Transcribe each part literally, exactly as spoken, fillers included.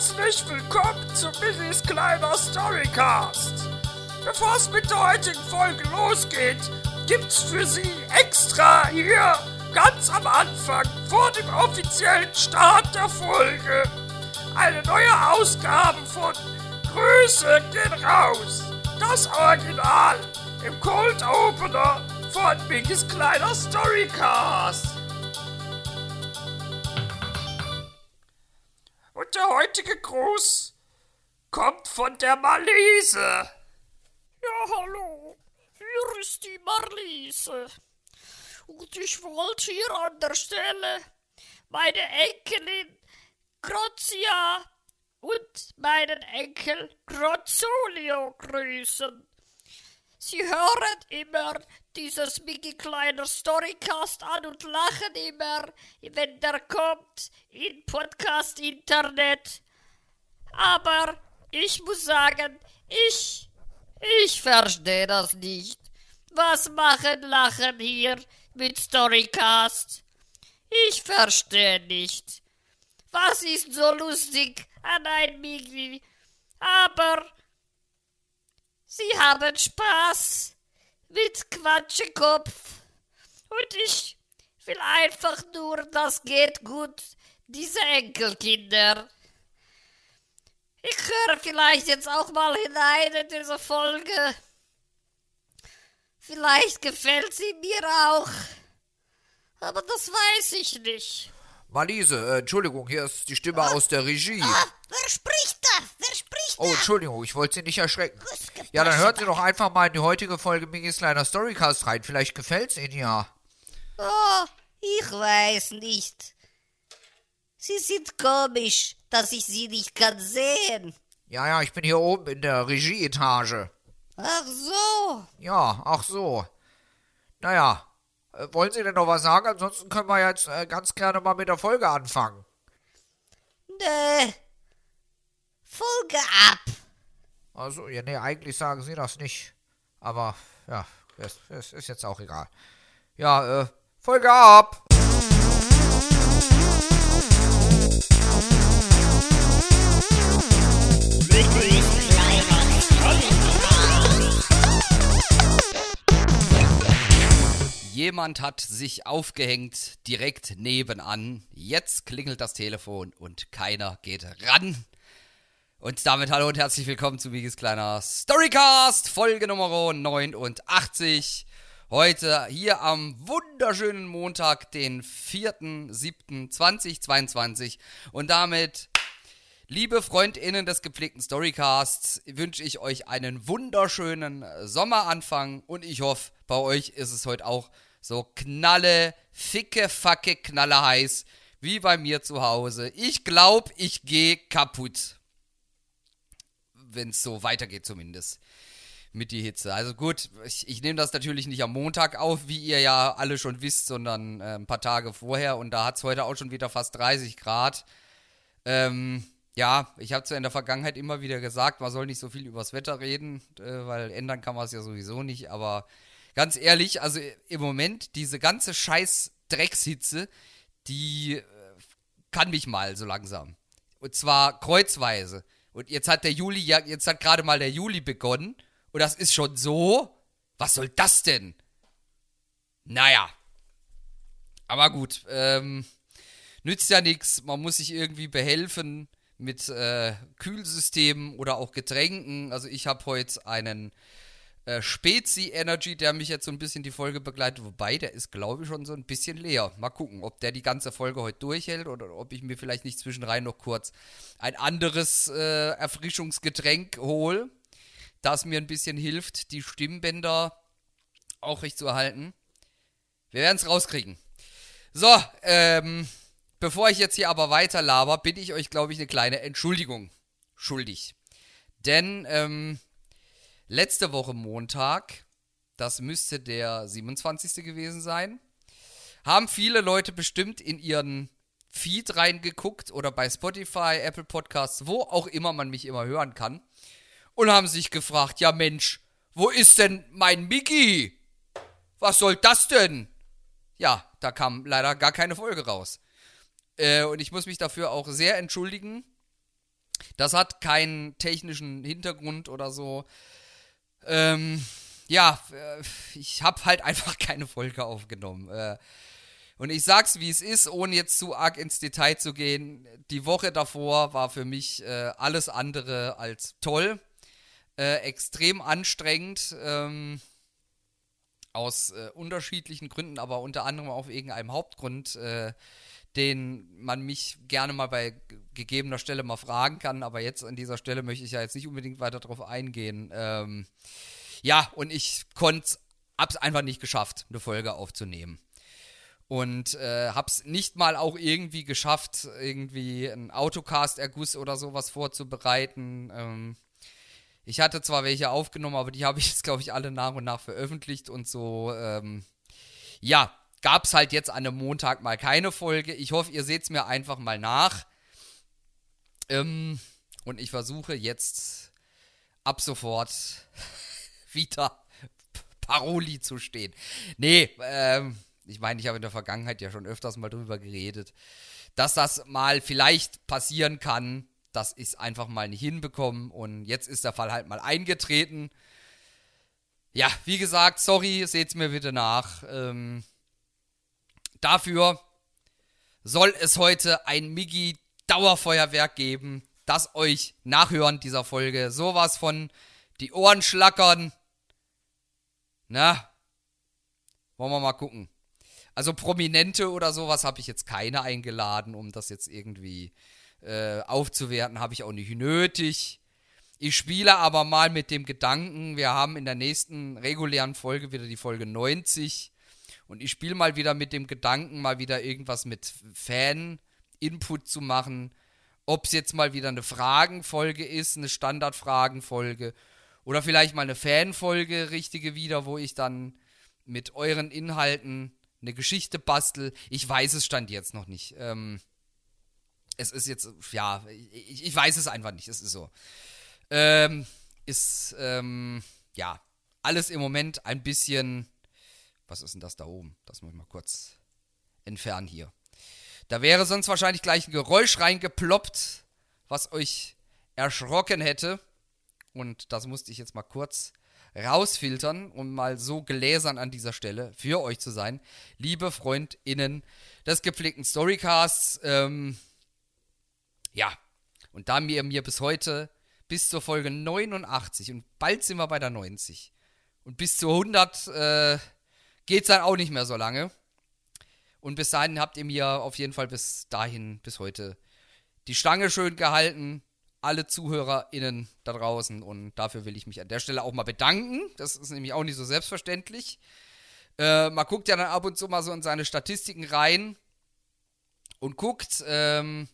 Herzlich willkommen zu Miggis kleiner Storycast. Bevor es mit der heutigen Folge losgeht, gibt's für Sie extra hier ganz am Anfang vor dem offiziellen Start der Folge eine neue Ausgabe von Grüße gehen raus. Das Original im Cold Opener von Miggis kleiner Storycast. Und der heutige Gruß kommt von der Marliese. Ja, hallo, hier ist die Marliese. Und ich wollte hier an der Stelle meine Enkelin Grazia und meinen Enkel Grazolio grüßen. Sie hören immer dieses Miggis kleiner Storycast an und lachen immer, wenn der kommt in Podcast-Internet. Aber ich muss sagen, ich, ich verstehe das nicht. Was machen Lachen hier mit Storycast? Ich verstehe nicht. Was ist so lustig an ein Miggis? Aber sie haben Spaß mit Quatschekopf. Und ich will einfach nur, das geht gut, diese Enkelkinder. Ich höre vielleicht jetzt auch mal hinein in diese Folge. Vielleicht gefällt sie mir auch. Aber das weiß ich nicht. Marliese, äh, Entschuldigung, hier ist die Stimme aus der Regie. Ah, wer spricht da? Wer spricht da? Oh, Entschuldigung, ich wollte Sie nicht erschrecken. Ja, dann hören Sie doch einfach mal in die heutige Folge Miggis kleiner Storycast rein. Vielleicht gefällt's Ihnen ja. Oh, ich weiß nicht. Sie sind komisch, dass ich sie nicht kann sehen. Ja, ja, ich bin hier oben in der Regieetage. Ach so. Ja, ach so. Naja, äh, wollen Sie denn noch was sagen? Ansonsten können wir jetzt äh, ganz gerne mal mit der Folge anfangen. Nee. Folge ab. Also, ja, nee, eigentlich sagen Sie das nicht. Aber, ja, es, es ist jetzt auch egal. Ja, äh, Folge ab! Jemand hat sich aufgehängt direkt nebenan. Jetzt klingelt das Telefon und keiner geht ran. Und damit hallo und herzlich willkommen zu Miggis kleiner Storycast, Folge Nummer neunundachtzig. Heute hier am wunderschönen Montag, den vierten siebten zweitausendzweiundzwanzig. Und damit, liebe FreundInnen des gepflegten Storycasts, wünsche ich euch einen wunderschönen Sommeranfang. Und ich hoffe, bei euch ist es heute auch so knalle, ficke, facke, knalle heiß, wie bei mir zu Hause. Ich glaube, ich gehe kaputt. Wenn es so weitergeht zumindest. Mit die Hitze. Also gut, ich, ich nehme das natürlich nicht am Montag auf, wie ihr ja alle schon wisst, sondern äh, ein paar Tage vorher. Und da hat es heute auch schon wieder fast dreißig Grad. Ähm, ja, ich habe zwar in der Vergangenheit immer wieder gesagt, man soll nicht so viel übers Wetter reden, äh, weil ändern kann man es ja sowieso nicht. Aber ganz ehrlich, also im Moment, diese ganze scheiß Dreckshitze, die äh, kann mich mal so langsam. Und zwar kreuzweise. Und jetzt hat der Juli, ja, jetzt hat gerade mal der Juli begonnen. Und das ist schon so. Was soll das denn? Naja. Aber gut, ähm, nützt ja nichts. Man muss sich irgendwie behelfen mit äh, Kühlsystemen oder auch Getränken. Also ich habe heute einen äh, Spezi Energy, der mich jetzt so ein bisschen die Folge begleitet. Wobei, der ist, glaube ich, schon so ein bisschen leer. Mal gucken, ob der die ganze Folge heute durchhält oder ob ich mir vielleicht nicht zwischenrein noch kurz ein anderes äh, Erfrischungsgetränk hole, das mir ein bisschen hilft, die Stimmbänder aufrecht zu erhalten. Wir werden es rauskriegen. So, ähm, bevor ich jetzt hier aber weiter laber, bin ich euch, glaube ich, eine kleine Entschuldigung schuldig. Denn, ähm, letzte Woche Montag, das müsste der siebenundzwanzigste gewesen sein, haben viele Leute bestimmt in ihren Feed reingeguckt oder bei Spotify, Apple Podcasts, wo auch immer man mich immer hören kann und haben sich gefragt, ja Mensch, wo ist denn mein Miggis? Was soll das denn? Ja, da kam leider gar keine Folge raus. Äh, und ich muss mich dafür auch sehr entschuldigen. Das hat keinen technischen Hintergrund oder so. Ähm, ja, ich habe halt einfach keine Folge aufgenommen. Äh, und ich sag's, wie es ist, ohne jetzt zu arg ins Detail zu gehen. Die Woche davor war für mich äh, alles andere als toll. Äh, extrem anstrengend. Ähm, aus äh, unterschiedlichen Gründen, aber unter anderem auch wegen einem Hauptgrund, äh, den man mich gerne mal bei g- gegebener Stelle mal fragen kann, aber jetzt an dieser Stelle möchte ich ja jetzt nicht unbedingt weiter drauf eingehen. Ähm, ja, und ich konnte, hab's einfach nicht geschafft, eine Folge aufzunehmen. Und äh, hab's nicht mal auch irgendwie geschafft, irgendwie einen Autocast-Erguss oder sowas vorzubereiten. Ähm, ich hatte zwar welche aufgenommen, aber die habe ich jetzt, glaube ich, alle nach und nach veröffentlicht und so, ähm, ja, gab es halt jetzt an einem Montag mal keine Folge. Ich hoffe, ihr seht es mir einfach mal nach. Ähm, und ich versuche jetzt ab sofort wieder Paroli zu stehen. Nee, ähm, ich meine, ich habe in der Vergangenheit ja schon öfters mal drüber geredet, dass das mal vielleicht passieren kann, dass ich es einfach mal nicht hinbekomme. Und jetzt ist der Fall halt mal eingetreten. Ja, wie gesagt, sorry, seht's mir bitte nach. Ähm, Dafür soll es heute ein Miggi-Dauerfeuerwerk geben, das euch nachhören dieser Folge sowas von die Ohren schlackern. Na, wollen wir mal gucken. Also Prominente oder sowas habe ich jetzt keine eingeladen, um das jetzt irgendwie äh, aufzuwerten, habe ich auch nicht nötig. Ich spiele aber mal mit dem Gedanken, wir haben in der nächsten regulären Folge wieder die Folge neunzig. Und ich spiele mal wieder mit dem Gedanken, mal wieder irgendwas mit Fan-Input zu machen. Ob es jetzt mal wieder eine Fragenfolge ist, eine Standardfragenfolge. Oder vielleicht mal eine Fanfolge, richtige wieder, wo ich dann mit euren Inhalten eine Geschichte bastel. Ich weiß es stand jetzt noch nicht. Ähm, es ist jetzt, ja, ich, ich weiß es einfach nicht. Es ist so. Ähm, ist, ähm, ja, alles im Moment ein bisschen... Was ist denn das da oben? Das muss ich mal kurz entfernen hier. Da wäre sonst wahrscheinlich gleich ein Geräusch reingeploppt, was euch erschrocken hätte. Und das musste ich jetzt mal kurz rausfiltern, um mal so gläsern an dieser Stelle für euch zu sein. Liebe FreundInnen des gepflegten Storycasts. Ähm, ja, und da mir mir bis heute, bis zur Folge neunundachtzig und bald sind wir bei der neunzig und bis zu hundert, äh, geht's dann auch nicht mehr so lange. Und bis dahin habt ihr mir auf jeden Fall bis dahin, bis heute, die Stange schön gehalten. Alle ZuhörerInnen da draußen. Und dafür will ich mich an der Stelle auch mal bedanken. Das ist nämlich auch nicht so selbstverständlich. Äh, man guckt ja dann ab und zu mal so in seine Statistiken rein. Und guckt. Ähm,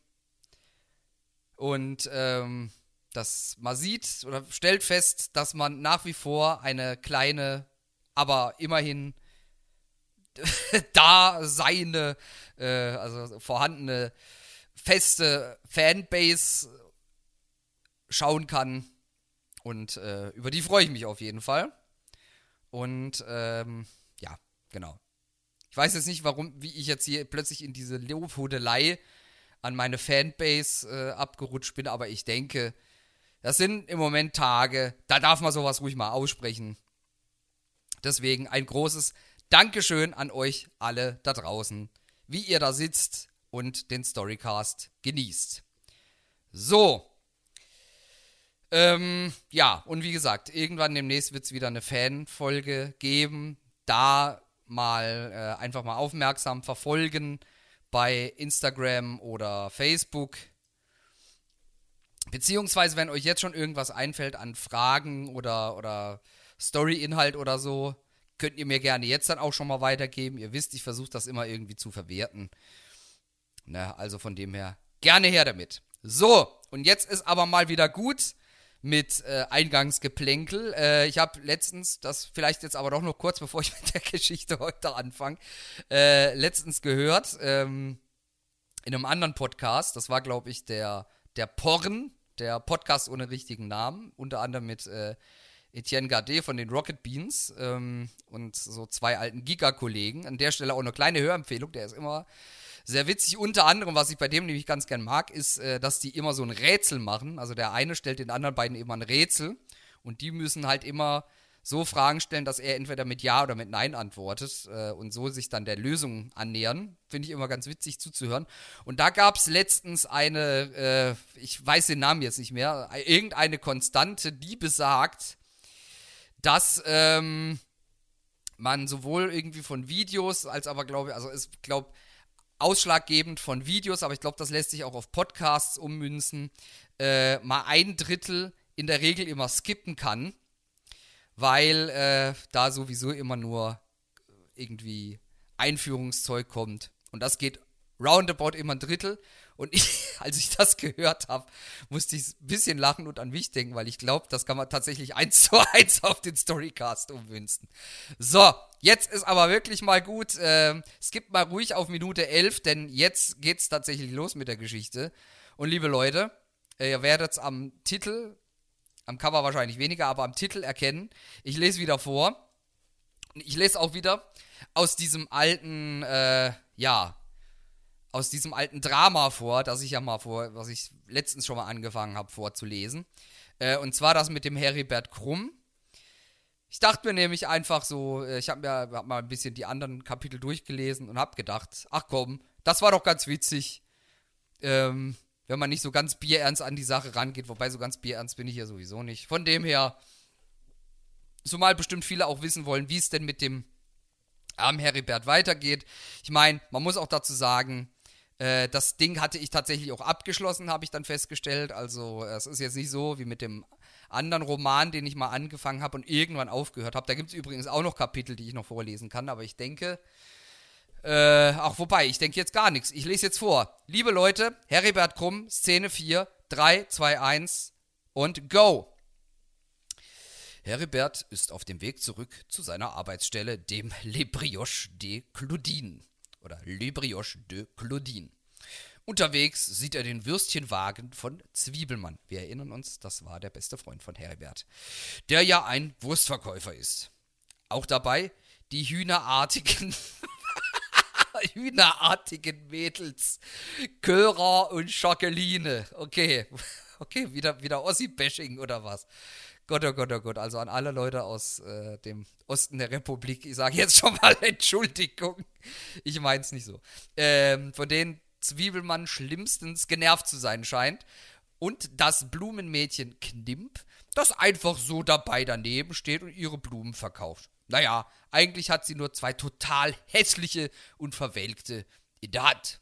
und ähm, das, man sieht oder stellt fest, dass man nach wie vor eine kleine, aber immerhin da seine, äh, also vorhandene feste Fanbase schauen kann. Und äh, über die freue ich mich auf jeden Fall. Und ähm, ja, genau. Ich weiß jetzt nicht, warum, wie ich jetzt hier plötzlich in diese Lobhudelei an meine Fanbase äh, abgerutscht bin, aber ich denke, das sind im Moment Tage, da darf man sowas ruhig mal aussprechen. Deswegen ein großes Dankeschön an euch alle da draußen, wie ihr da sitzt und den Storycast genießt. So. Ähm, ja, und wie gesagt, irgendwann demnächst wird es wieder eine Fanfolge geben. Da mal äh, einfach mal aufmerksam verfolgen bei Instagram oder Facebook. Beziehungsweise, wenn euch jetzt schon irgendwas einfällt an Fragen oder, oder Story-Inhalt oder so, könnt ihr mir gerne jetzt dann auch schon mal weitergeben. Ihr wisst, ich versuche das immer irgendwie zu verwerten. Na, also von dem her, gerne her damit. So, und jetzt ist aber mal wieder gut mit äh, Eingangsgeplänkel. Äh, ich habe letztens, das vielleicht jetzt aber doch noch kurz, bevor ich mit der Geschichte heute anfange, äh, letztens gehört, ähm, in einem anderen Podcast, das war, glaube ich, der, der Porn, der Podcast ohne richtigen Namen, unter anderem mit äh, Etienne Gardet von den Rocket Beans ähm, und so zwei alten Giga-Kollegen. An der Stelle auch eine kleine Hörempfehlung, der ist immer Sehr witzig, unter anderem, was ich bei dem nämlich ganz gern mag, ist, äh, dass die immer so ein Rätsel machen. Also der eine stellt den anderen beiden immer ein Rätsel und die müssen halt immer so Fragen stellen, dass er entweder mit Ja oder mit Nein antwortet äh, und so sich dann der Lösung annähern. Finde ich immer ganz witzig zuzuhören. Und da gab es letztens eine, äh, ich weiß den Namen jetzt nicht mehr, irgendeine Konstante, die besagt, dass ähm, man sowohl irgendwie von Videos als aber glaube ich, also ich glaube, ausschlaggebend von Videos, aber ich glaube, das lässt sich auch auf Podcasts ummünzen, äh, mal ein Drittel in der Regel immer skippen kann, weil äh, da sowieso immer nur irgendwie Einführungszeug kommt. Und das geht roundabout immer ein Drittel. Und ich, als ich das gehört habe, musste ich ein bisschen lachen und an mich denken, weil ich glaube, das kann man tatsächlich eins zu eins auf den Storycast ummünzen. So, jetzt ist aber wirklich mal gut. Äh, skippt mal ruhig auf Minute elf, denn jetzt geht's tatsächlich los mit der Geschichte. Und liebe Leute, äh, ihr werdet es am Titel, am Cover wahrscheinlich weniger, aber am Titel erkennen. Ich lese wieder vor. Ich lese auch wieder aus diesem alten, äh, ja, aus diesem alten Drama vor, das ich ja mal vor, was ich letztens schon mal angefangen habe vorzulesen. Äh, und zwar das mit dem Heribert Krumm. Ich dachte mir nämlich einfach so, ich habe mir hab mal ein bisschen die anderen Kapitel durchgelesen und habe gedacht, ach komm, das war doch ganz witzig, ähm, wenn man nicht so ganz bierernst an die Sache rangeht, wobei so ganz bierernst bin ich ja sowieso nicht. Von dem her, zumal bestimmt viele auch wissen wollen, wie es denn mit dem armen Heribert weitergeht. Ich meine, man muss auch dazu sagen, äh, das Ding hatte ich tatsächlich auch abgeschlossen, habe ich dann festgestellt. Also es ist jetzt nicht so wie mit dem anderen Roman, den ich mal angefangen habe und irgendwann aufgehört habe. Da gibt es übrigens auch noch Kapitel, die ich noch vorlesen kann, aber ich denke, äh, ach wobei, ich denke jetzt gar nichts. Ich lese jetzt vor. Liebe Leute, Heribert Krumm, Szene vier, drei, zwei, eins und go! Heribert ist auf dem Weg zurück zu seiner Arbeitsstelle, dem Le Brioche de Claudine. Oder Le Brioche de Claudine. Unterwegs sieht er den Würstchenwagen von Zwiebelmann. Wir erinnern uns, das war der beste Freund von Heribert, der ja ein Wurstverkäufer ist. Auch dabei die hühnerartigen, hühnerartigen Mädels, Köra und Jacqueline. Okay, okay, wieder, wieder Ossi-Bashing oder was? Gott, oh Gott, oh Gott, also an alle Leute aus äh, dem Osten der Republik, ich sage jetzt schon mal Entschuldigung, ich meine es nicht so, ähm, von denen Zwiebelmann schlimmstens genervt zu sein scheint und das Blumenmädchen Knimp, das einfach so dabei daneben steht und ihre Blumen verkauft. Naja, eigentlich hat sie nur zwei total hässliche und verwelkte in der Hand.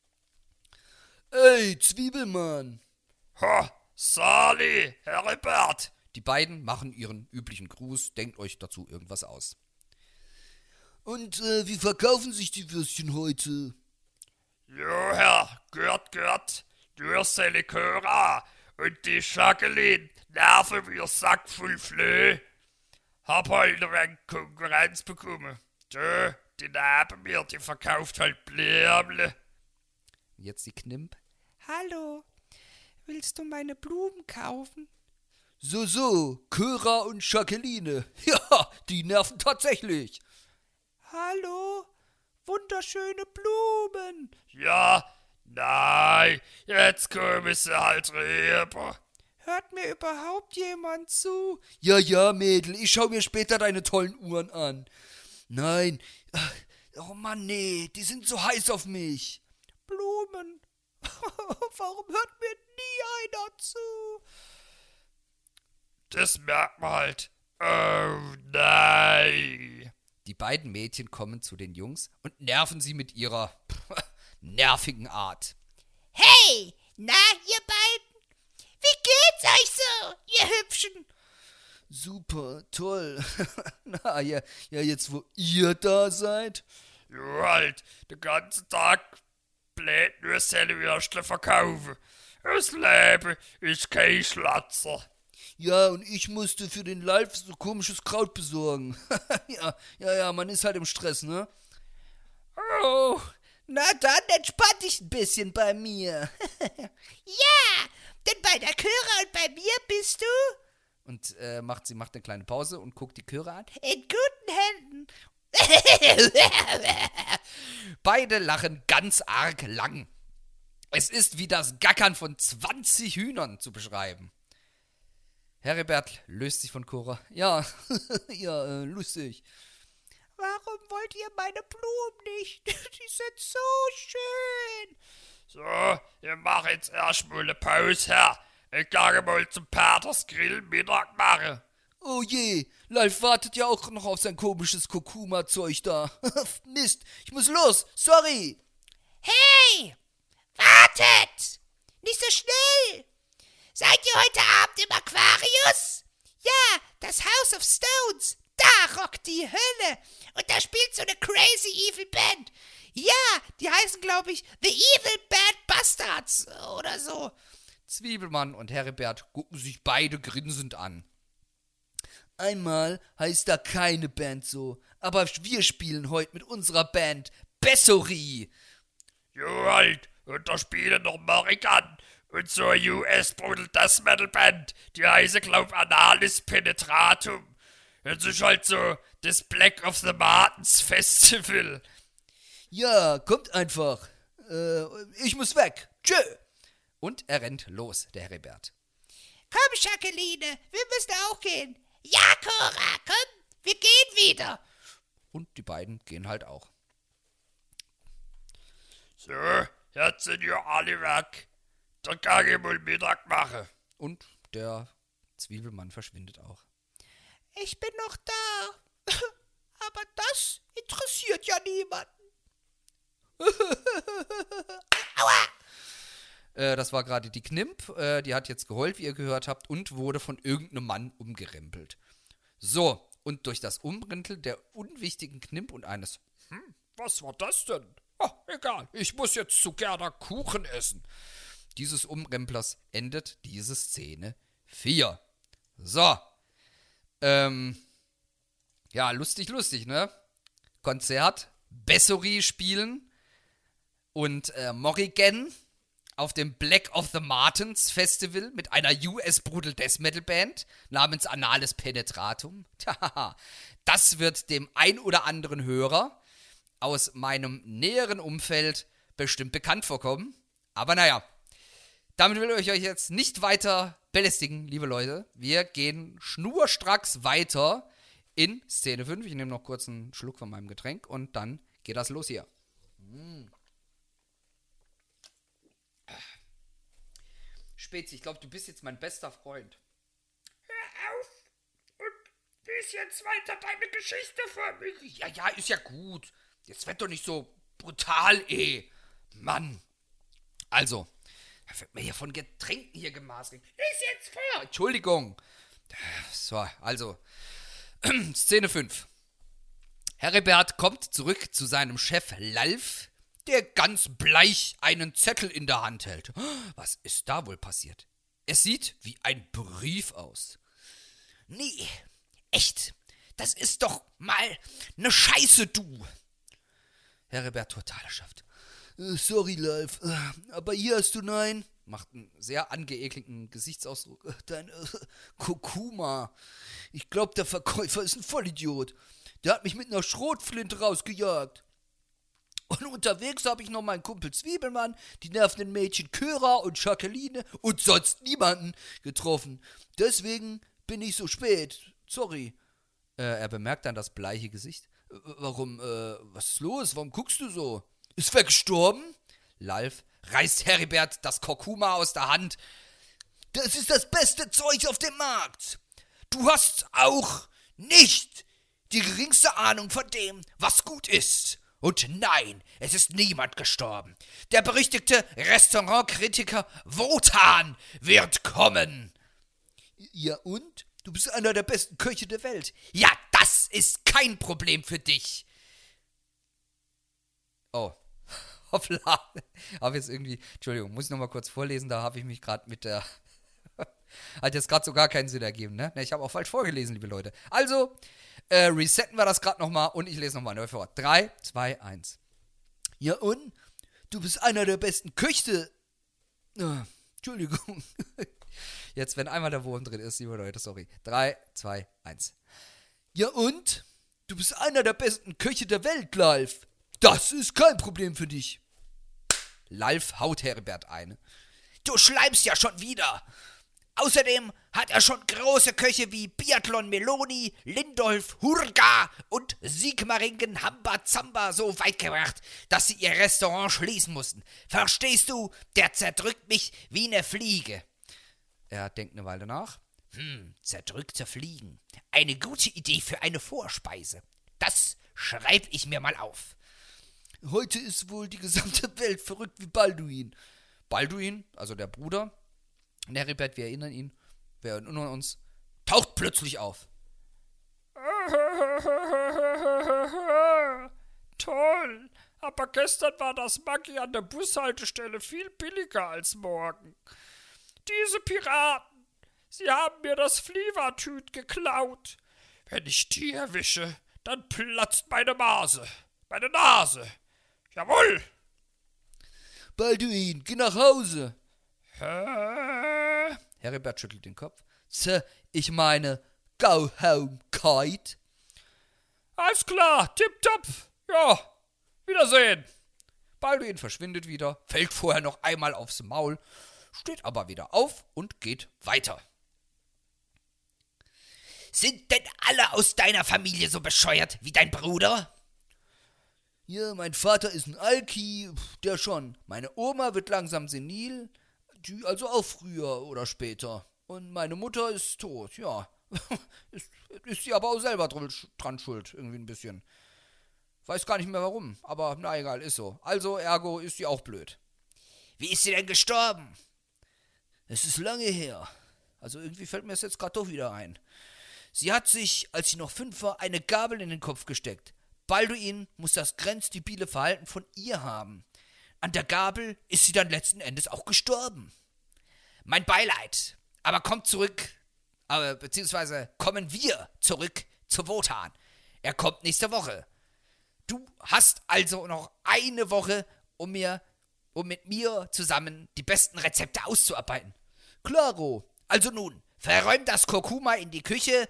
Ey, Zwiebelmann! Ha, Sali, Heribert! Die beiden machen ihren üblichen Gruß, denkt euch dazu irgendwas aus. Und äh, wie verkaufen sich die Würstchen heute? Jo, Herr, gehört, gehört, du hast eine Köra und die Jacqueline nerven wie ein Sack voll Flöh. Hab halt ein wenig Konkurrenz bekommen. Du, die neben mir, die verkauft halt Blümle. Jetzt die Knimp. Hallo, willst du meine Blumen kaufen? So, so, Köra und Jacqueline. Ja, die nerven tatsächlich. Hallo, wunderschöne Blumen. Ja, nein, jetzt kommen sie halt rüber. Hört mir überhaupt jemand zu? Ja, ja, Mädel, ich schau mir später deine tollen Uhren an. Nein, oh Mann, nee, die sind so heiß auf mich. Blumen, warum hört mir nie einer zu? Das merkt man halt. Oh nein. Die beiden Mädchen kommen zu den Jungs und nerven sie mit ihrer nervigen Art. Hey, na, ihr beiden? Wie geht's euch so, ihr Hübschen? Super, toll. Na, ja, ja, jetzt wo ihr da seid? Jo, halt, den ganzen Tag blöd nur seine Würstle verkaufen. Das Leben ist kein Schlatzer. Ja, und ich musste für den Live so komisches Kraut besorgen. ja, ja, ja, man ist halt im Stress, ne? Oh, na dann entspann dich ein bisschen bei mir. Ja, denn bei der Köra und bei mir bist du Und äh, macht, sie macht eine kleine Pause und guckt die Chöre an. in guten Händen. Beide lachen ganz arg lang. Es ist wie das Gackern von zwanzig Hühnern zu beschreiben. Heribert löst sich von Cora. Ja, ja, äh, lustig. Warum wollt ihr meine Blumen nicht? Die sind so schön. So, ich mach jetzt erstmal eine Pause, Herr. Ich gehe mal zum Peters Grill Mittag machen. Oh je, Lalf wartet ja auch noch auf sein komisches Kurkuma-Zeug da. Mist, ich muss los, sorry. Hey, wartet! Nicht so schnell! Seid ihr heute Abend im Aquarius? Ja, das House of Stones. Da rockt die Hölle. Und da spielt so eine crazy evil Band. Ja, die heißen, glaube ich, The Evil Bad Bastards oder so. Zwiebelmann und Heribert gucken sich beide grinsend an. Einmal heißt da keine Band so, aber wir spielen heute mit unserer Band Bessory. Jo halt, und da spielen noch Amerikaner und so eine U S-Brutal-Death-Metal-Band, die heißt, glaub, Analis Penetratum. Das ist halt so das Black of the Martins Festival. Ja, kommt einfach. Äh, ich muss weg. Tschö. Und er rennt los, der Heribert. Komm, Jacqueline, wir müssen auch gehen. Ja, Cora, komm, wir gehen wieder. Und die beiden gehen halt auch. So, jetzt sind ja alle weg. Dann kann ich mal Mittag machen. Und der Zwiebelmann verschwindet auch. Ich bin noch da. Aber das interessiert ja niemanden. Aua! Äh, das war gerade die Knimp. Äh, die hat jetzt geheult, wie ihr gehört habt, und wurde von irgendeinem Mann umgerempelt. So, und durch das Umrempeln der unwichtigen Knimp und eines Hm, was war das denn? Oh, egal, ich muss jetzt zu Gerda Kuchen essen. dieses Umremplers endet diese Szene vier. So. Ähm. Ja, lustig, lustig, ne? Konzert, Bessory spielen und äh, Morrigan auf dem Black of the Martins Festival mit einer U S Brutal Death Metal Band namens Analis Penetratum. Das wird dem ein oder anderen Hörer aus meinem näheren Umfeld bestimmt bekannt vorkommen. Aber naja, damit will ich euch jetzt nicht weiter belästigen, liebe Leute. Wir gehen schnurstracks weiter in Szene fünf. Ich nehme noch kurz einen Schluck von meinem Getränk und dann geht das los hier. Mm. Spezi, ich glaube, du bist jetzt mein bester Freund. Hör auf und lies jetzt weiter deine Geschichte für mich. Ja, ja, ist ja gut. Jetzt werd doch nicht so brutal, eh. Mann. Also, da wird mir hier von Getränken hier gemaßregelt. Lies jetzt vor. Entschuldigung. So, also, Szene fünf. Heribert kommt zurück zu seinem Chef Lalf, der ganz bleich einen Zettel in der Hand hält. Was ist da wohl passiert? Es sieht wie ein Brief aus. Nee, echt, das ist doch mal ne Scheiße, du. Heribert total erschafft. Äh, sorry, Lalf, äh, aber hier hast du nein. Macht einen sehr angeekelten Gesichtsausdruck. Äh, dein äh, Kurkuma. Ich glaube, der Verkäufer ist ein Vollidiot. Der hat mich mit einer Schrotflinte rausgejagt. Und unterwegs habe ich noch meinen Kumpel Zwiebelmann, die nervenden Mädchen Cora und Jacqueline und sonst niemanden getroffen. Deswegen bin ich so spät. Sorry. Äh, er bemerkt dann das bleiche Gesicht. Äh, warum, äh, was ist los? Warum guckst du so? Ist wer gestorben? Lalf reißt Heribert das Kurkuma aus der Hand. Das ist das beste Zeug auf dem Markt. Du hast auch nicht die geringste Ahnung von dem, was gut ist. Und nein, es ist niemand gestorben. Der berüchtigte Restaurantkritiker Wotan wird kommen. Ja und? Du bist einer der besten Köche der Welt. Ja, das ist kein Problem für dich. Oh, hoppla. Habe jetzt irgendwie, Entschuldigung, muss ich nochmal kurz vorlesen, da habe ich mich gerade mit der... Hat jetzt gerade so gar keinen Sinn ergeben, ne? Ich habe auch falsch vorgelesen, liebe Leute. Also, äh, resetten wir das gerade nochmal und ich lese nochmal neu vor. drei, zwei, eins. Ja und? Du bist einer der besten Köche. Oh, Entschuldigung. Jetzt, wenn einmal der Wurm drin ist, liebe Leute, sorry. drei, zwei, eins. Ja und? Du bist einer der besten Köche der Welt, Lalf. Das ist kein Problem für dich. Lalf haut Heribert eine. Du schleimst ja schon wieder. Außerdem hat er schon große Köche wie Biathlon Meloni, Lindolf Hurga und Sigmaringen Hamba Zamba so weit gebracht, dass sie ihr Restaurant schließen mussten. Verstehst du? Der zerdrückt mich wie eine Fliege. Er denkt eine Weile nach. Hm, zerdrückte Fliegen. Eine gute Idee für eine Vorspeise. Das schreib ich mir mal auf. Heute ist wohl die gesamte Welt verrückt wie Balduin. Balduin, also der Bruder, Heribert, wir erinnern ihn, wir erinnern uns, taucht plötzlich auf. Toll, aber gestern war das Maggi an der Bushaltestelle viel billiger als morgen. Diese Piraten, sie haben mir das Flievertüt geklaut. Wenn ich die erwische, dann platzt meine Nase, meine Nase. Jawohl! Balduin, geh nach Hause. Hä? Heribert schüttelt den Kopf. Sir, ich meine, go home, Kite. Alles klar, tipptopp. Ja, Wiedersehen. Balduin verschwindet wieder, fällt vorher noch einmal aufs Maul, steht aber wieder auf und geht weiter. Sind denn alle aus deiner Familie so bescheuert wie dein Bruder? Ja, mein Vater ist ein Alki, der schon. Meine Oma wird langsam senil, die also auch früher oder später. Und meine Mutter ist tot, ja. ist, ist sie aber auch selber dran schuld, irgendwie ein bisschen. Weiß gar nicht mehr warum, aber na egal, ist so. Also, ergo ist sie auch blöd. Wie ist sie denn gestorben? Es ist lange her. Also irgendwie fällt mir es jetzt gerade doch wieder ein. Sie hat sich, als sie noch fünf war, eine Gabel in den Kopf gesteckt. Balduin muss das grenzdebile Verhalten von ihr haben. An der Gabel ist sie dann letzten Endes auch gestorben. Mein Beileid. Aber kommt zurück, äh, beziehungsweise kommen wir zurück zu Wotan. Er kommt nächste Woche. Du hast also noch eine Woche, um mir, um mit mir zusammen die besten Rezepte auszuarbeiten. Klaro. Also nun, verräum das Kurkuma in die Küche,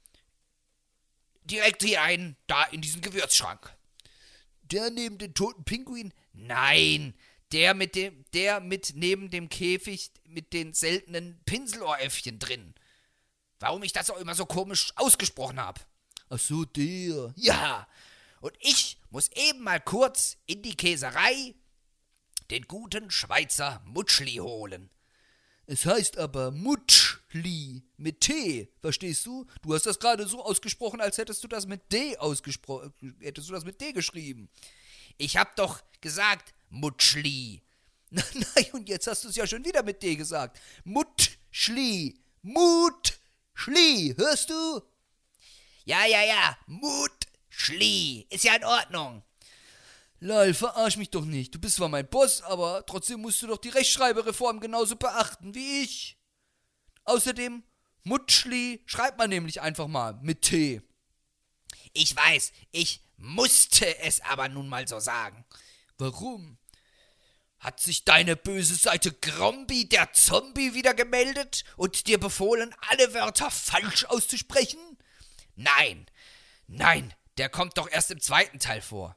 direkt hier ein, da in diesen Gewürzschrank. Der neben den toten Pinguin? Nein, der mit dem, der mit neben dem Käfig mit den seltenen Pinselohräffchen drin. Warum ich das auch immer so komisch ausgesprochen habe. Ach so, der. Ja, und ich muss eben mal kurz in die Käserei den guten Schweizer Mutschli holen. Es heißt aber Mutschli mit T, verstehst du? Du hast das gerade so ausgesprochen, als hättest du das mit D ausgesprochen, hättest du das mit D geschrieben. Ich hab doch gesagt Mutschli. Nein, und jetzt hast du es ja schon wieder mit D gesagt. Mutschli, Mutschli, hörst du? Ja, ja, ja, Mutschli, ist ja in Ordnung. Lal, verarsch mich doch nicht. Du bist zwar mein Boss, aber trotzdem musst du doch die Rechtschreibereform genauso beachten wie ich. Außerdem, Mutschli schreibt man nämlich einfach mal mit T. Ich weiß, ich musste es aber nun mal so sagen. Warum? Hat sich deine böse Seite Grombi, der Zombie, wieder gemeldet und dir befohlen, alle Wörter falsch auszusprechen? Nein, nein, der kommt doch erst im zweiten Teil vor.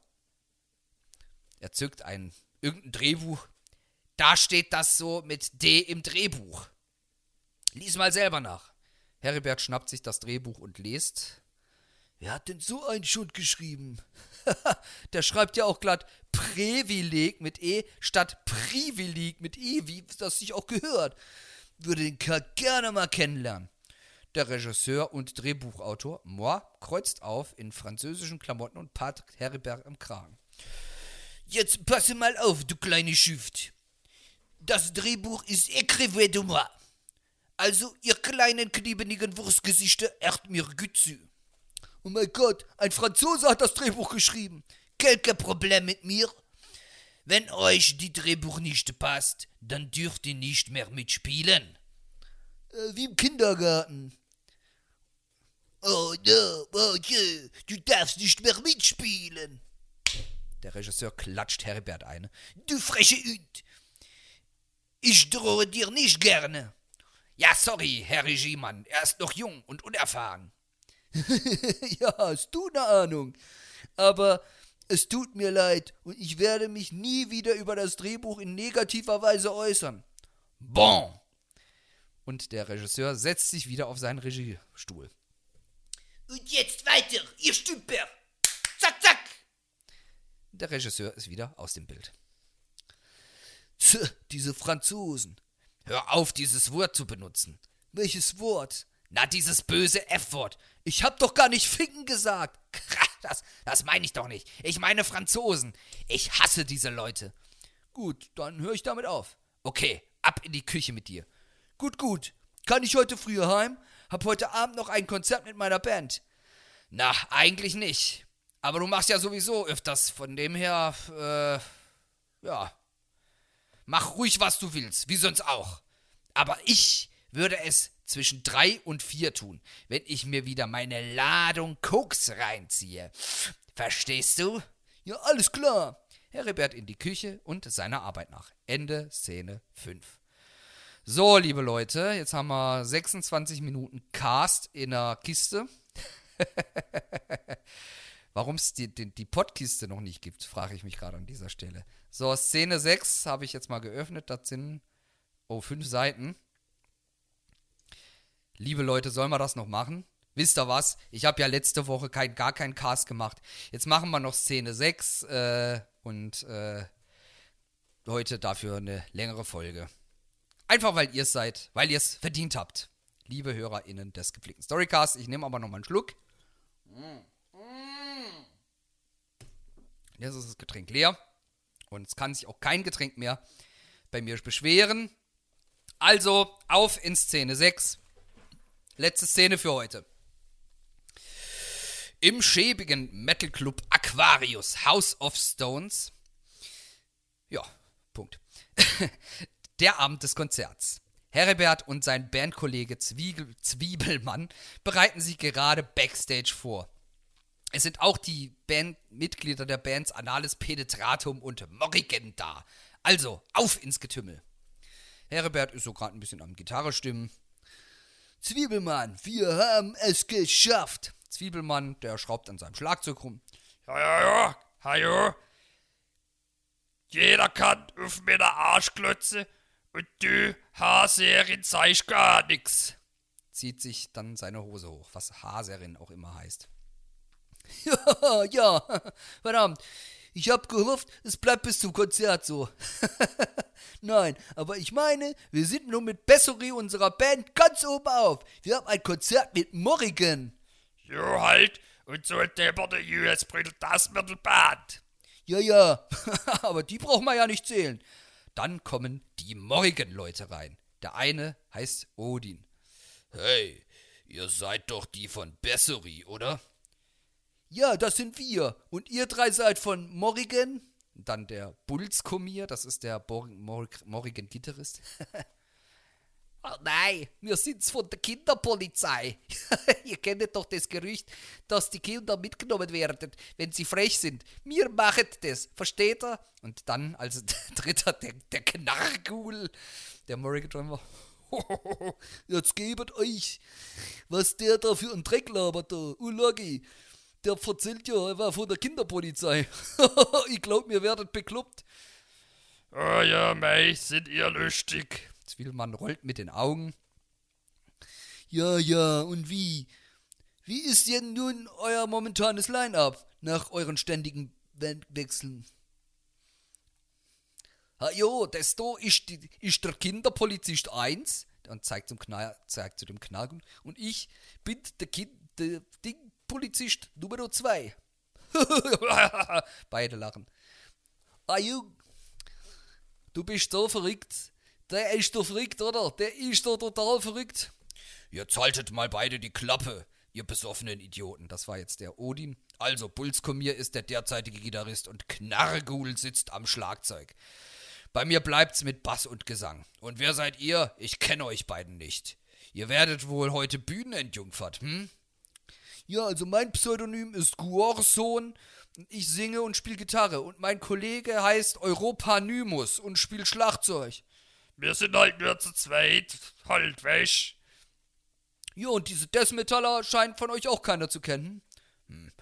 Er zückt ein irgendein Drehbuch. Da steht das so mit D im Drehbuch. Lies mal selber nach. Heribert schnappt sich das Drehbuch und liest. Wer hat denn so einen Schund geschrieben? Der schreibt ja auch glatt Privileg mit E statt Privileg mit E, wie das sich auch gehört. Würde den Kerl gerne mal kennenlernen. Der Regisseur und Drehbuchautor, moi, kreuzt auf in französischen Klamotten und packt Heribert am Kragen. Jetzt passe mal auf, du kleine Schüft. Das Drehbuch ist écrivé de moi. Also, ihr kleinen, kniebenigen Wurstgesichter, hört mir gut zu. Oh mein Gott, ein Franzose hat das Drehbuch geschrieben. Quelque Problem mit mir? Wenn euch die Drehbuch nicht passt, dann dürft ihr nicht mehr mitspielen. Äh, wie im Kindergarten. Oh no, oh je, du darfst nicht mehr mitspielen. Der Regisseur klatscht Heribert eine. Du freche Hund. Ich drohe dir nicht gerne. Ja, sorry, Herr Regiemann, er ist noch jung und unerfahren. Ja, hast du eine Ahnung. Aber es tut mir leid und ich werde mich nie wieder über das Drehbuch in negativer Weise äußern. Bon. Und der Regisseur setzt sich wieder auf seinen Regiestuhl. Und jetzt weiter, ihr Stümper. Zack, zack. Der Regisseur ist wieder aus dem Bild. Tch, diese Franzosen. Hör auf, dieses Wort zu benutzen. Welches Wort? Na, dieses böse F-Wort. Ich hab doch gar nicht ficken gesagt. Das, das meine ich doch nicht. Ich meine Franzosen. Ich hasse diese Leute. Gut, dann höre ich damit auf. Okay, ab in die Küche mit dir. Gut, gut. Kann ich heute früher heim? Hab heute Abend noch ein Konzert mit meiner Band. Na, eigentlich nicht. Aber du machst ja sowieso öfters. Von dem her, äh, ja. Mach ruhig, was du willst, wie sonst auch. Aber ich würde es zwischen drei und vier tun, wenn ich mir wieder meine Ladung Koks reinziehe. Verstehst du? Ja, alles klar. Heribert in die Küche und seiner Arbeit nach. Ende Szene fünf. So, liebe Leute, jetzt haben wir sechsundzwanzig Minuten Cast in der Kiste. Warum es die, die, die Pottkiste noch nicht gibt, frage ich mich gerade an dieser Stelle. So, Szene sechs habe ich jetzt mal geöffnet. Das sind, oh, fünf Seiten. Liebe Leute, sollen wir das noch machen? Wisst ihr was? Ich habe ja letzte Woche kein, gar keinen Cast gemacht. Jetzt machen wir noch Szene sechs äh, und äh, heute dafür eine längere Folge. Einfach, weil ihr es seid, weil ihr es verdient habt. Liebe HörerInnen des gepflegten Storycasts, ich nehme aber noch mal einen Schluck. Jetzt ist das Getränk leer. Und es kann sich auch kein Getränk mehr bei mir beschweren. Also, auf in Szene sechs. Letzte Szene für heute. Im schäbigen Metal-Club Aquarius, House of Stones. Ja, Punkt. Der Abend des Konzerts. Heribert und sein Bandkollege Zwiebel, Zwiebelmann bereiten sich gerade Backstage vor. Es sind auch die Bandmitglieder der Bands Anales Penetratum und Morrigan da. Also, auf ins Getümmel. Heribert ist so gerade ein bisschen am Gitarre stimmen. Zwiebelmann, wir haben es geschafft. Zwiebelmann, der schraubt an seinem Schlagzeug rum. Ja, ja, ja, hallo. Jeder kann auf meine Arschklotze und du, Haserin, zeigst gar nix. Zieht sich dann seine Hose hoch, was Haserin auch immer heißt. Ja, ja, verdammt. Ich hab gehofft, es bleibt bis zum Konzert so. Nein, aber ich meine, wir sind nun mit Bessery unserer Band ganz oben auf. Wir haben ein Konzert mit Morrigan. Jo, halt. Und so ein depperte U S-Brüder, das Mittelband. Ja, ja, aber die braucht man ja nicht zählen. Dann kommen die Morrigan-Leute rein. Der eine heißt Odin. Hey, ihr seid doch die von Bessery, oder? Ja, das sind wir. Und ihr drei seid von Morrigan? Dann der Bulls-Komier, das ist der Bor- Mor- Morrigan-Gitarrist. Oh nein, wir sind's von der Kinderpolizei. Ihr kennt doch das Gerücht, dass die Kinder mitgenommen werden, wenn sie frech sind. Wir machen das, versteht ihr? Und dann als dritter der, der Knarrgul, der Morrigan-Drummer. Jetzt gebet euch, was der da für ein Dreck labert da. Ulagi, der erzählt ja, er war von der Kinderpolizei. Ich glaub, mir werdet bekloppt. Oh ja, mei, sind ihr lustig. Zwiebelmann rollt mit den Augen. Ja, ja, und wie? Wie ist denn nun euer momentanes Line-Up nach euren ständigen Bandwechseln? Ha jo, das da ist, die, ist der Kinderpolizist eins und zeigt, zum Knall, zeigt zu dem Knall. Und ich bin der, kind, der Ding-Polizist Nummer zwei. Beide lachen. Ah, Jung, du bist so verrückt. Der ist doch verrückt, oder? Der ist doch total verrückt. Jetzt haltet mal beide die Klappe, ihr besoffenen Idioten. Das war jetzt der Odin. Also, Bulls-Komier ist der derzeitige Gitarrist und Knarrgul sitzt am Schlagzeug. Bei mir bleibt's mit Bass und Gesang. Und wer seid ihr? Ich kenne euch beiden nicht. Ihr werdet wohl heute Bühnen entjungfert, hm? Ja, also mein Pseudonym ist Guorson. Ich singe und spiele Gitarre. Und mein Kollege heißt Europanymus und spielt Schlagzeug. Wir sind halt nur zu zweit. Halt, wesch. Ja, und diese Death Metaller scheint von euch auch keiner zu kennen. Hm.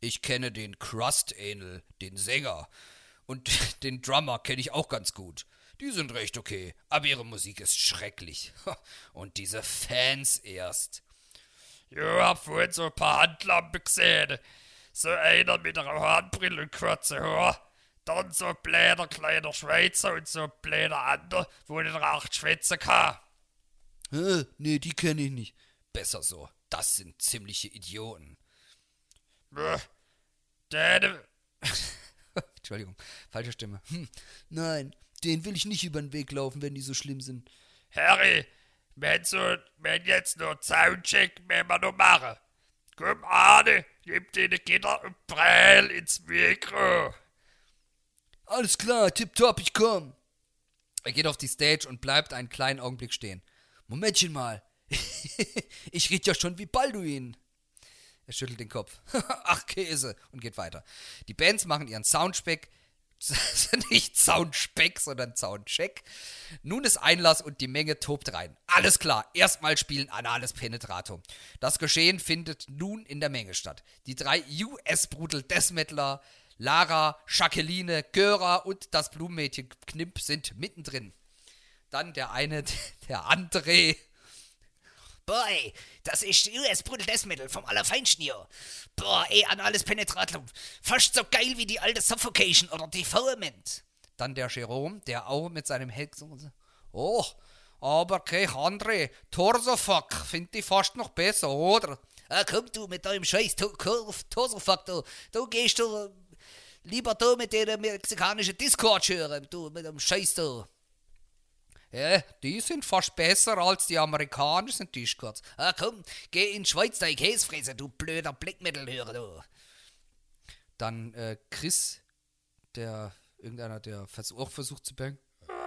Ich kenne den Crust Anal, den Sänger. Und den Drummer kenne ich auch ganz gut. Die sind recht okay, aber ihre Musik ist schrecklich. Und diese Fans erst. Ja, hab vorhin so ein paar Handlampen gesehen. So einer mit einer Hornbrille und kurze Haar. Dann so ein bläder kleiner Schweizer und so ein bläder anderer, wo nicht recht schwätzen kann. Hä? Nee, die kenne ich nicht. Besser so, das sind ziemliche Idioten. Bäh, Däne. Entschuldigung, falsche Stimme. Hm, nein, den will ich nicht über den Weg laufen, wenn die so schlimm sind. Harry, wenn so, wenn jetzt noch Soundcheck, wenn wir noch machen. Komm, Arne, gib dir die Kinder und prell ins Mikro. Alles klar, tipptopp, ich komm. Er geht auf die Stage und bleibt einen kleinen Augenblick stehen. Momentchen mal. Ich red ja schon wie Balduin. Er schüttelt den Kopf. Ach, Käse. Und geht weiter. Die Bands machen ihren Soundcheck. Nicht Soundcheck, sondern Soundcheck. Nun ist Einlass und die Menge tobt rein. Alles klar, erstmal spielen Anales Penetratum. Das Geschehen findet nun in der Menge statt. Die drei U S-Brutal Death-Metaler, Lara, Jacqueline, Göra und das Blumenmädchen Knimp sind mittendrin. Dann der eine, der André. Boy, das ist U S-Brutal Death Metal vom Allerfeinsten hier. Boah, ey, Anales Penetratum. Fast so geil wie die alte Suffocation oder Defilement. Dann der Jerome, der auch mit seinem Heck so. Oh, aber kein André. Torsofuck, find ich fast noch besser, oder? Ah, komm du mit deinem scheiß Torsofuck, du. Du gehst du lieber da mit der mexikanischen Discord hören, du, mit dem Scheiß da. Ja, die sind fast besser als die amerikanischen Discords. Ah, komm, geh in die Schweiz, dein Käse fressen, du blöder Black Metal-Hörer, du. Dann äh, Chris, der, irgendeiner, der vers- auch versucht zu bangen.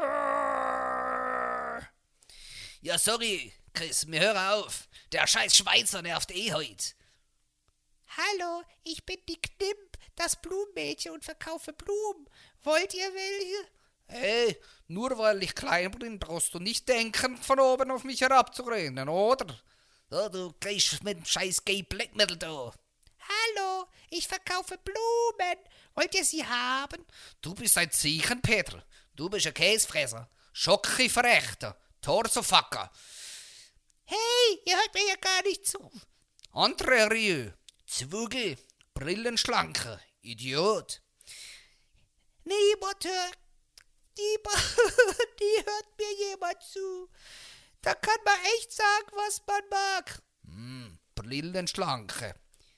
Ja, sorry, Chris, wir hören auf. Der scheiß Schweizer nervt eh heut. Hallo, ich bin die Knimp, das Blumenmädchen und verkaufe Blumen. Wollt ihr welche? Hey, nur weil ich klein bin, brauchst du nicht denken, von oben auf mich herabzureden, oder? Oh, du gehst mit dem scheiß Gay Black Metal da. Hallo, ich verkaufe Blumen. Wollt ihr sie haben? Du bist ein Zeichen, Peter. Du bist ein Käsefresser. Schocki-Verrechter. Torsofacker. Hey, ihr hört mir ja gar nicht zu. André Rieu. Zwugel. Brillenschlanke. Idiot. Niemand hört. Niemand, die hört mir jemand zu. Da kann man echt sagen, was man mag. Hm, Brillenschlanke.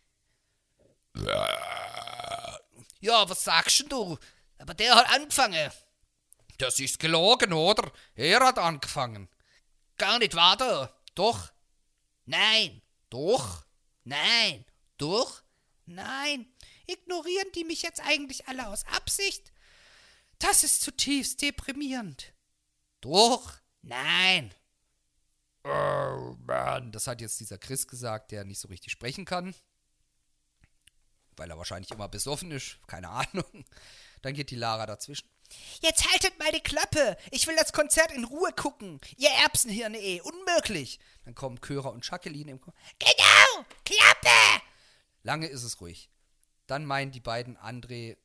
Ja, was sagst denn du? Aber der hat angefangen. Das ist gelogen, oder? Er hat angefangen. Gar nicht wahr, da? Doch. Nein. Doch. Nein. Doch? Nein. Ignorieren die mich jetzt eigentlich alle aus Absicht? Das ist zutiefst deprimierend. Doch. Nein. Oh Mann, das hat jetzt dieser Chris gesagt, der nicht so richtig sprechen kann. Weil er wahrscheinlich immer besoffen ist. Keine Ahnung. Dann geht die Lara dazwischen. Jetzt haltet mal die Klappe. Ich will das Konzert in Ruhe gucken. Ihr Erbsenhirne eh. Unmöglich. Dann kommen Köra und Jacqueline im Chor. Genau. Klappe. Lange ist es ruhig. Dann meinen die beiden André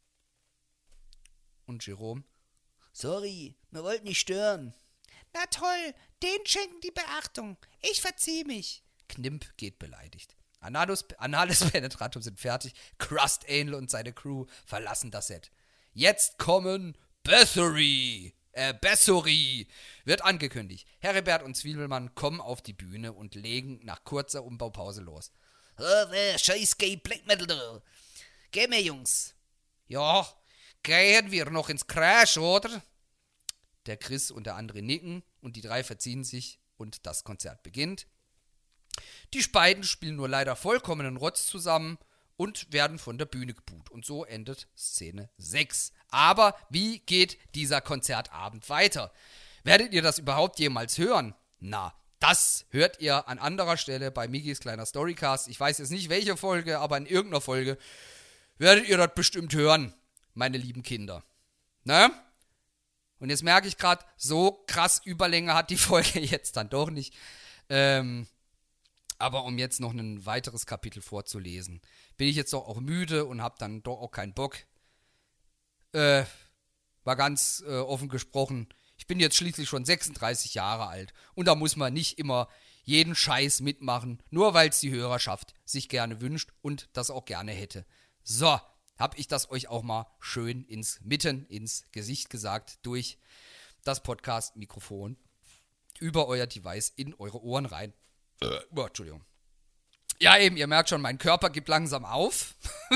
und Jerome. Sorry, wir wollten nicht stören. Na toll, denen schenken die Beachtung. Ich verzieh mich. Knimp geht beleidigt. Anales, Anales Penetratum sind fertig. Crust Anal und seine Crew verlassen das Set. Jetzt kommen Bathory. Äh, Bessory wird angekündigt. Heribert und Zwiebelmann kommen auf die Bühne und legen nach kurzer Umbaupause los. Oh, der scheiß Gay Black Metal da. Geh mir, Jungs. Ja, gehen wir noch ins Crash, oder? Der Chris und der andere nicken und die drei verziehen sich und das Konzert beginnt. Die beiden spielen nur leider vollkommenen Rotz zusammen und werden von der Bühne geboot. Und so endet Szene sechs. Aber wie geht dieser Konzertabend weiter? Werdet ihr das überhaupt jemals hören? Na, das hört ihr an anderer Stelle bei Migis kleiner Storycast. Ich weiß jetzt nicht welche Folge, aber in irgendeiner Folge werdet ihr das bestimmt hören, meine lieben Kinder. Ne? Und jetzt merke ich gerade, so krass Überlänge hat die Folge jetzt dann doch nicht. Ähm, Aber um jetzt noch ein weiteres Kapitel vorzulesen, bin ich jetzt doch auch müde und habe dann doch auch keinen Bock. Äh, war ganz äh, offen gesprochen, ich bin jetzt schließlich schon sechsunddreißig Jahre alt und da muss man nicht immer jeden Scheiß mitmachen, nur weil es die Hörerschaft sich gerne wünscht und das auch gerne hätte. So, habe ich das euch auch mal schön ins mitten ins Gesicht gesagt durch das Podcast-Mikrofon über euer Device in eure Ohren rein. Äh, oh, Entschuldigung. Ja, eben, ihr merkt schon, mein Körper gibt langsam auf.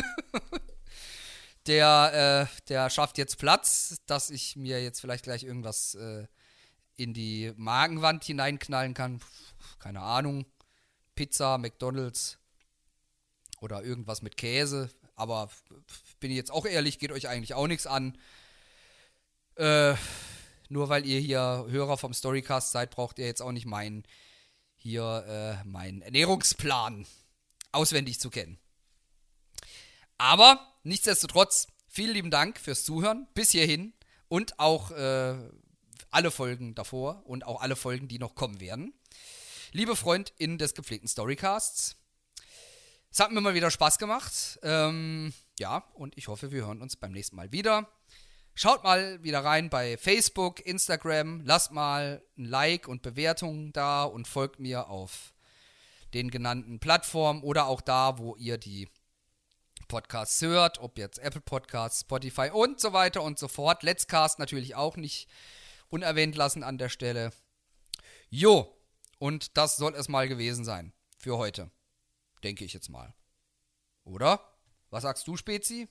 der, äh, der schafft jetzt Platz, dass ich mir jetzt vielleicht gleich irgendwas äh, in die Magenwand hineinknallen kann. Keine Ahnung. Pizza, McDonald's oder irgendwas mit Käse. Aber bin ich jetzt auch ehrlich, geht euch eigentlich auch nichts an. Äh, nur weil ihr hier Hörer vom Storycast seid, braucht ihr jetzt auch nicht meinen hier äh, meinen Ernährungsplan auswendig zu kennen. Aber nichtsdestotrotz, vielen lieben Dank fürs Zuhören bis hierhin und auch äh, alle Folgen davor und auch alle Folgen, die noch kommen werden. Liebe FreundInnen des gepflegten Storycasts, es hat mir mal wieder Spaß gemacht. Ähm, ja, und ich hoffe, wir hören uns beim nächsten Mal wieder. Schaut mal wieder rein bei Facebook, Instagram, lasst mal ein Like und Bewertungen da und folgt mir auf den genannten Plattformen oder auch da, wo ihr die Podcasts hört, ob jetzt Apple Podcasts, Spotify und so weiter und so fort. Let's Cast natürlich auch nicht unerwähnt lassen an der Stelle. Jo, und das soll es mal gewesen sein für heute. Denke ich jetzt mal. Oder? Was sagst du, Spezi?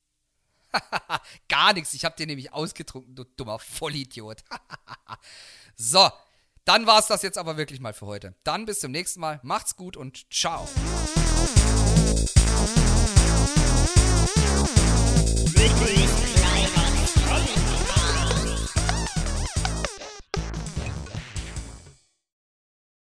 Gar nichts, ich hab dir nämlich ausgetrunken, du dummer Vollidiot. So, dann war's das jetzt aber wirklich mal für heute. Dann bis zum nächsten Mal, macht's gut und ciao.